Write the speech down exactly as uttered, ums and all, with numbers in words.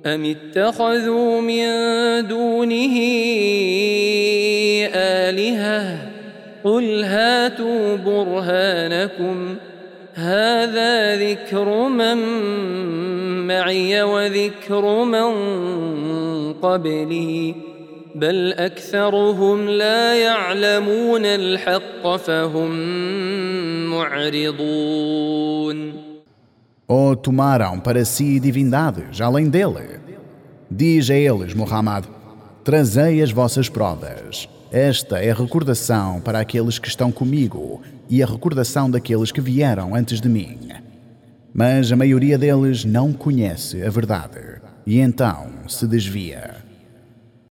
أم اتخذوا من دونه آلهة قل هاتوا برهانكم هذا ذكر من معي وذكر من قبلي بل أكثرهم لا يعلمون الحق فهم معرضون. Ou tomaram para si divindades além dele? Diz a eles, Muhammad, trazei as vossas provas. Esta é a recordação para aqueles que estão comigo e a recordação daqueles que vieram antes de mim. Mas a maioria deles não conhece a verdade e então se desvia.